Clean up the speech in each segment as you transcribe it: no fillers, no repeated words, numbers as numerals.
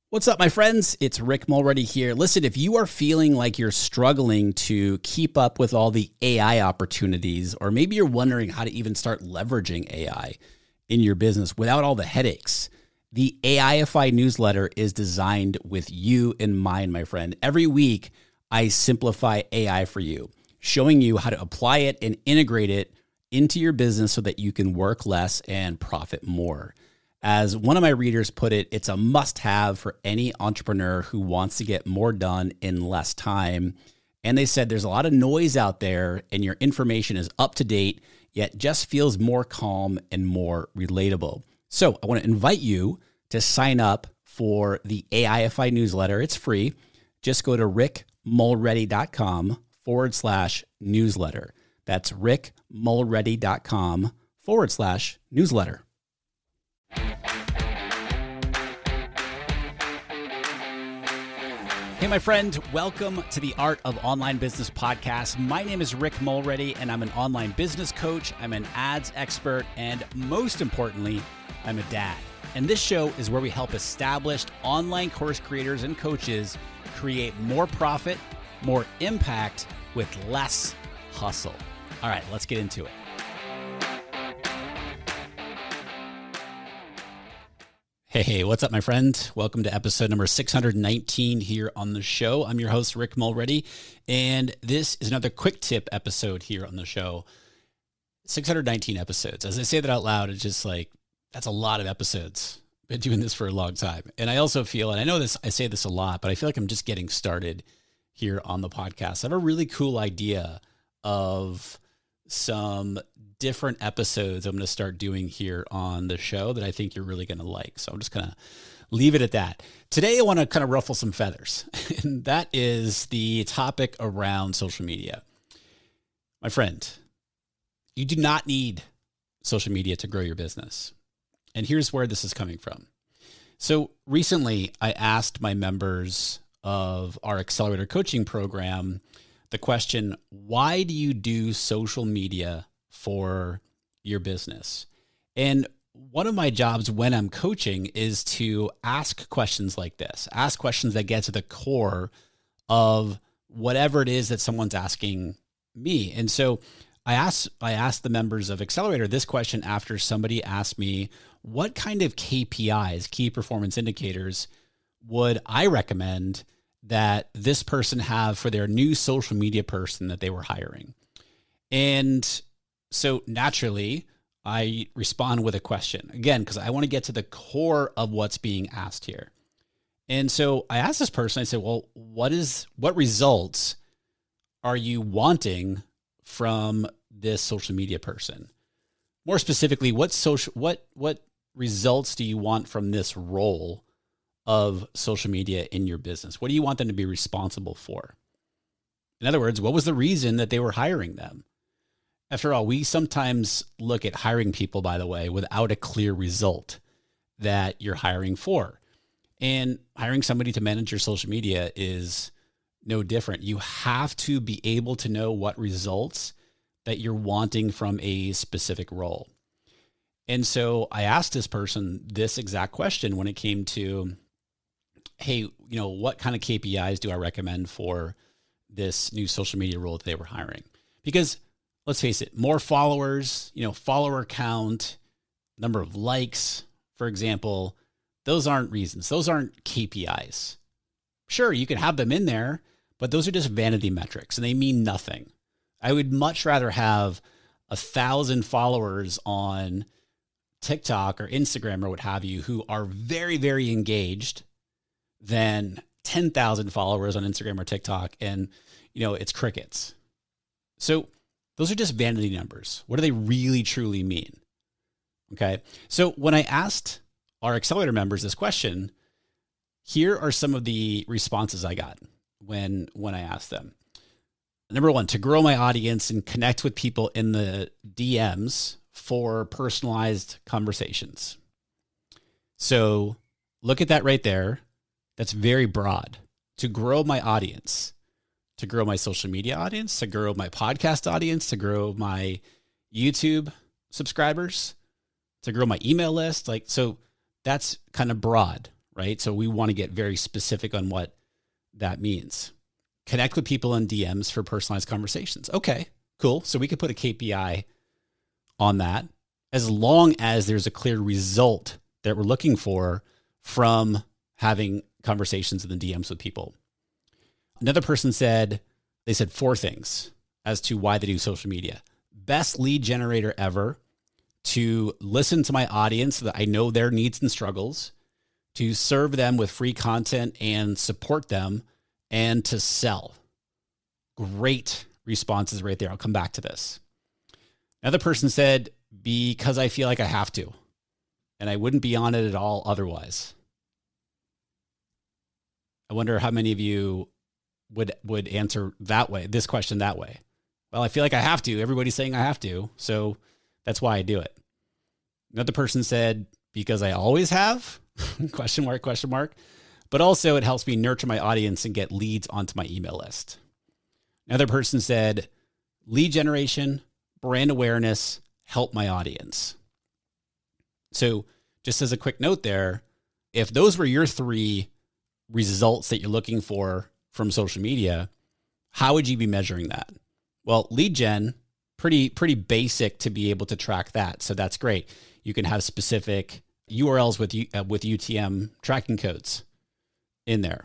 What's up, my friends? It's Rick Mulready here. Listen, if you are feeling like you're struggling to keep up with all the AI opportunities, or maybe you're wondering how to even start leveraging AI in your business without all the headaches, the AIFI newsletter is designed with you in mind, my friend. Every week, I simplify AI for you, showing you how to apply it and integrate it into your business so that you can work less and profit more. As one of my readers put it, it's a must-have for any entrepreneur who wants to get more done in less time. And they said there's a lot of noise out there and your information is up to date, yet just feels more calm and more relatable. So I want to invite you to sign up for the AIFI newsletter. It's free. Just go to rickmulready.com/newsletter. That's rickmulready.com/newsletter. Hey, my friend, welcome to the Art of Online Business podcast. My name is Rick Mulready, and I'm an online business coach. I'm an ads expert, and most importantly, I'm a dad. And this show is where we help established online course creators and coaches create more profit, more impact with less hustle. All right, let's get into it. Hey, what's up, my friend? Welcome to episode number 619 here on the show. I'm your host, Rick Mulready, and this is another quick tip episode here on the show. 619 episodes. As I say that out loud, it's just like, that's a lot of episodes. Been doing this for a long time. And I also feel, and I know this, I say this a lot, but I feel like I'm just getting started here on the podcast. I have a really cool idea of some different episodes I'm going to start doing here on the show that I think you're really going to like. So I'm just going to leave it at that. Today, I want to kind of ruffle some feathers, and that is the topic around social media. My friend, you do not need social media to grow your business. And here's where this is coming from. So recently, I asked my members of our Accelerator Coaching Program the question, why do you do social media for your business? And one of my jobs when I'm coaching is to ask questions like this, ask questions that get to the core of whatever it is that someone's asking me. And so I asked the members of Accelerator this question after somebody asked me, what kind of KPIs, key performance indicators, would I recommend that this person have for their new social media person that they were hiring? And so naturally, I respond with a question, again, because I want to get to the core of what's being asked here. And so I asked this person, I said, well, what results are you wanting from this social media person? More specifically, what results do you want from this role of social media in your business? What do you want them to be responsible for? In other words, what was the reason that they were hiring them? After all, we sometimes look at hiring people, by the way, without a clear result that you're hiring for. And hiring somebody to manage your social media is no different. You have to be able to know what results that you're wanting from a specific role. And so I asked this person this exact question when it came to, hey, what kind of KPIs do I recommend for this new social media role that they were hiring? Because let's face it, more followers, follower count, number of likes, for example, those aren't reasons. Those aren't KPIs. Sure, you can have them in there, but those are just vanity metrics and they mean nothing. I would much rather have 1,000 followers on TikTok or Instagram or what have you who are very, very engaged than 10,000 followers on Instagram or TikTok and, it's crickets. So those are just vanity numbers. What do they really, truly mean? Okay. So when I asked our Accelerator members this question, here are some of the responses I got when I asked them. Number one, to grow my audience and connect with people in the DMs for personalized conversations. So look at that right there. That's very broad. To grow my audience, to grow my social media audience, to grow my podcast audience, to grow my YouTube subscribers, to grow my email list. So that's kind of broad, right? So we want to get very specific on what that means. Connect with people in DMs for personalized conversations. Okay, cool. So we could put a KPI on that as long as there's a clear result that we're looking for from having conversations in the DMs with people. Another person said, they said 4 things as to why they do social media. Best lead generator ever, to listen to my audience so that I know their needs and struggles, to serve them with free content and support them, and to sell. Great responses right there. I'll come back to this. Another person said, because I feel like I have to, and I wouldn't be on it at all otherwise. I wonder how many of you would answer that way, this question that way. Well, I feel like I have to. Everybody's saying I have to, so that's why I do it. Another person said, because I always have, question mark, question mark. But also it helps me nurture my audience and get leads onto my email list. Another person said, lead generation, brand awareness, help my audience. So just as a quick note there, if those were your 3 results that you're looking for from social media, how would you be measuring that? Well, lead gen, pretty basic to be able to track that. So that's great. You can have specific URLs with UTM tracking codes in there.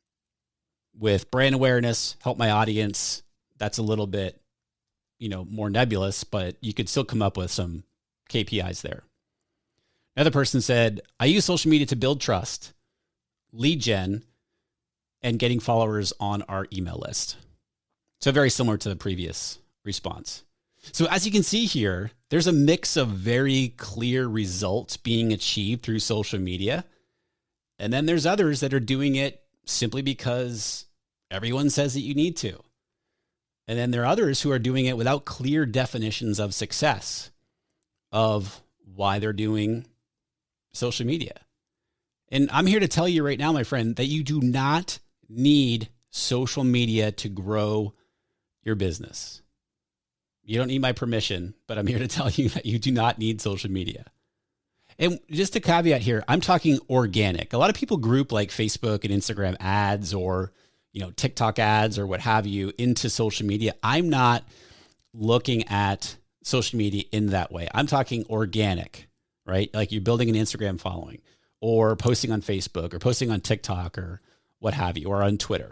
With brand awareness, help my audience, that's a little bit, more nebulous, but you could still come up with some KPIs there. Another person said, I use social media to build trust, lead gen, and getting followers on our email list. So very similar to the previous response. So as you can see here, there's a mix of very clear results being achieved through social media. And then there's others that are doing it simply because everyone says that you need to. And then there are others who are doing it without clear definitions of success, of why they're doing social media. And I'm here to tell you right now, my friend, that you do not need social media to grow your business. You don't need my permission, but I'm here to tell you that you do not need social media. And just a caveat here, I'm talking organic. A lot of people group like Facebook and Instagram ads or, TikTok ads or what have you into social media. I'm not looking at social media in that way. I'm talking organic, right? Like you're building an Instagram following or posting on Facebook or posting on TikTok or what have you, or on Twitter.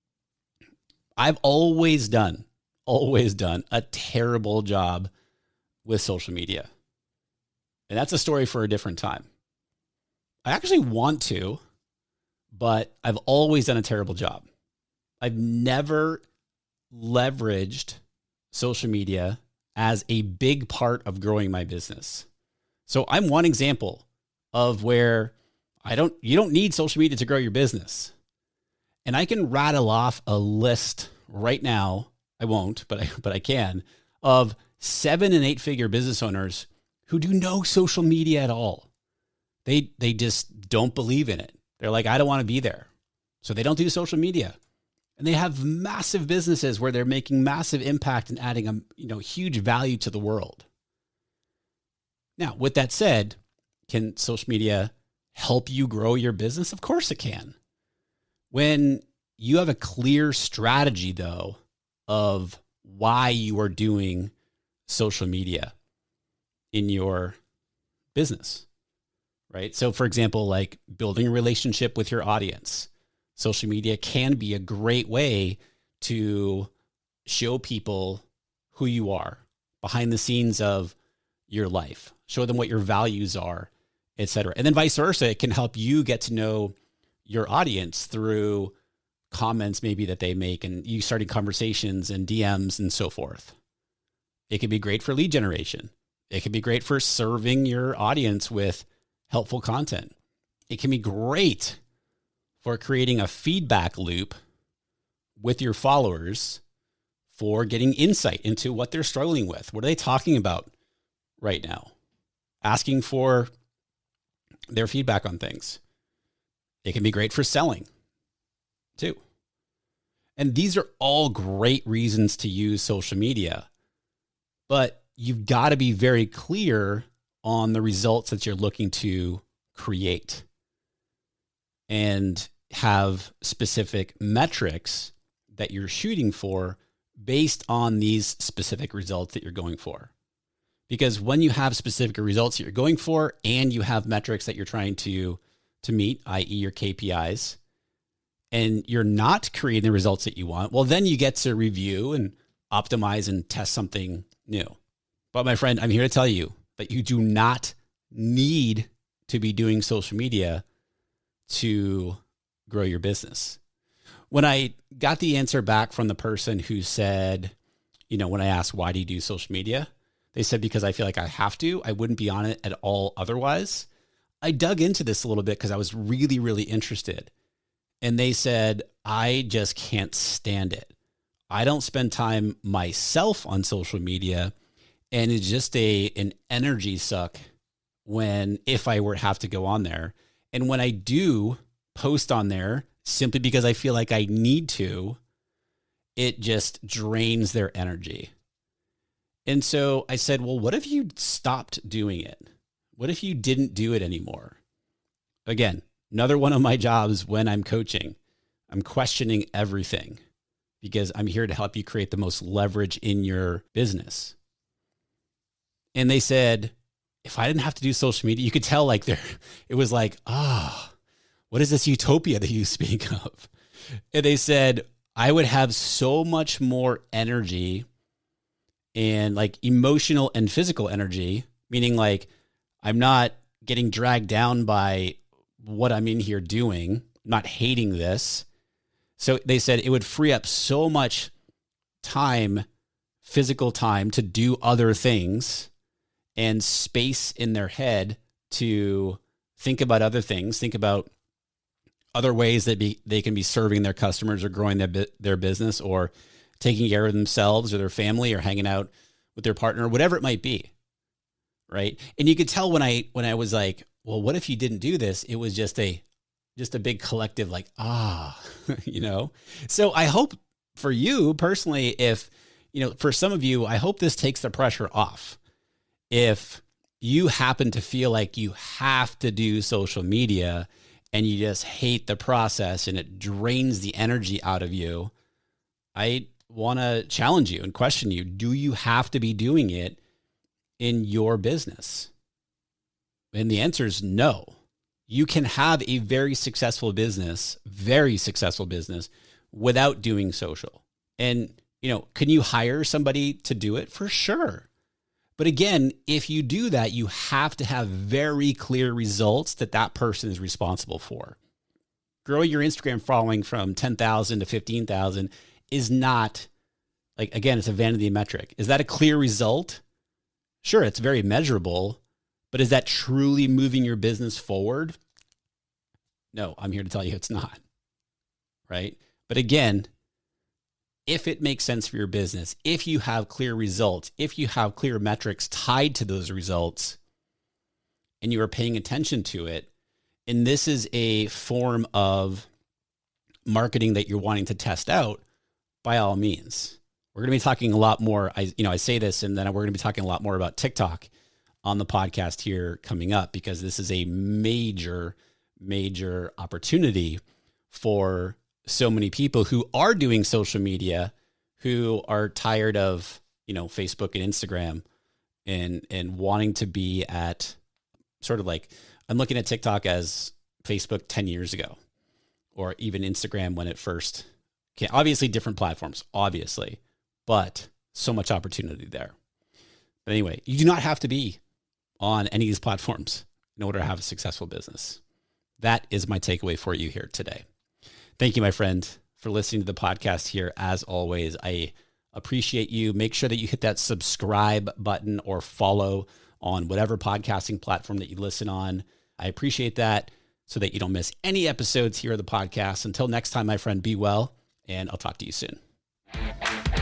I've always done a terrible job with social media. And that's a story for a different time. I actually want to, but I've always done a terrible job. I've never leveraged social media as a big part of growing my business. So I'm one example of where you don't need social media to grow your business. And I can rattle off a list right now. I won't, but I can, of 7 and 8-figure business owners who do no social media at all. They just don't believe in it. They're like, I don't want to be there. So they don't do social media. And they have massive businesses where they're making massive impact and adding huge value to the world. Now, with that said, can social media help you grow your business? Of course it can. When you have a clear strategy, though, of why you are doing social media in your business, right? So for example, like building a relationship with your audience, social media can be a great way to show people who you are behind the scenes of your life, show them what your values are, et cetera. And then vice versa, it can help you get to know your audience through comments maybe that they make and you starting conversations and DMs and so forth. It can be great for lead generation. It can be great for serving your audience with helpful content. It can be great for creating a feedback loop with your followers for getting insight into what they're struggling with. What are they talking about right now? Asking for their feedback on things. It can be great for selling too. And these are all great reasons to use social media, but you've got to be very clear on the results that you're looking to create. and have specific metrics that you're shooting for based on these specific results that you're going for. Because when you have specific results that you're going for and you have metrics that you're trying to meet, i.e. your KPIs, and you're not creating the results that you want, well, then you get to review and optimize and test something new. But my friend, I'm here to tell you that you do not need to be doing social media to grow your business. When I got the answer back from the person who said, when I asked, why do you do social media? They said, because I feel like I have to. I wouldn't be on it at all otherwise. I dug into this a little bit because I was really, really interested. And they said, I just can't stand it. I don't spend time myself on social media, and it's just an energy suck if I were to have to go on there. And when I do post on there, simply because I feel like I need to, it just drains their energy. And so I said, well, what if you stopped doing it? What if you didn't do it anymore? Again, another one of my jobs when I'm coaching, I'm questioning everything because I'm here to help you create the most leverage in your business. And they said, if I didn't have to do social media, you could tell it was like, what is this utopia that you speak of? And they said, I would have so much more energy and emotional and physical energy, meaning I'm not getting dragged down by what I'm in here doing, not hating this. So they said it would free up so much time, physical time to do other things and space in their head to think about other things, think about other ways that they can be serving their customers or growing their business or taking care of themselves or their family or hanging out with their partner, whatever it might be. Right. And you could tell when I was like, well, what if you didn't do this? It was just a big collective, So I hope for you personally, if, for some of you, I hope this takes the pressure off. If you happen to feel like you have to do social media and you just hate the process and it drains the energy out of you, I want to challenge you and question you. Do you have to be doing it in your business? And the answer is no. You can have a very successful business without doing social. And, can you hire somebody to do it? For sure. But again, if you do that, you have to have very clear results that person is responsible for. Growing your Instagram following from 10,000 to 15,000 is not again, it's a vanity metric. Is that a clear result? Sure, it's very measurable, but is that truly moving your business forward? No, I'm here to tell you it's not. Right? But again, if it makes sense for your business, if you have clear results, if you have clear metrics tied to those results, and you are paying attention to it, and this is a form of marketing that you're wanting to test out, by all means. We're going to be talking a lot more. I say this, and then we're going to be talking a lot more about TikTok on the podcast here coming up, because this is a major, major opportunity for so many people who are doing social media, who are tired of, Facebook and Instagram and wanting to be at sort of I'm looking at TikTok as Facebook 10 years ago, or even Instagram when it first came. Obviously different platforms, obviously, but so much opportunity there. But anyway, you do not have to be on any of these platforms in order to have a successful business. That is my takeaway for you here today. Thank you, my friend, for listening to the podcast here. As always, I appreciate you. Make sure that you hit that subscribe button or follow on whatever podcasting platform that you listen on. I appreciate that, so that you don't miss any episodes here of the podcast. Until next time, my friend, be well, and I'll talk to you soon.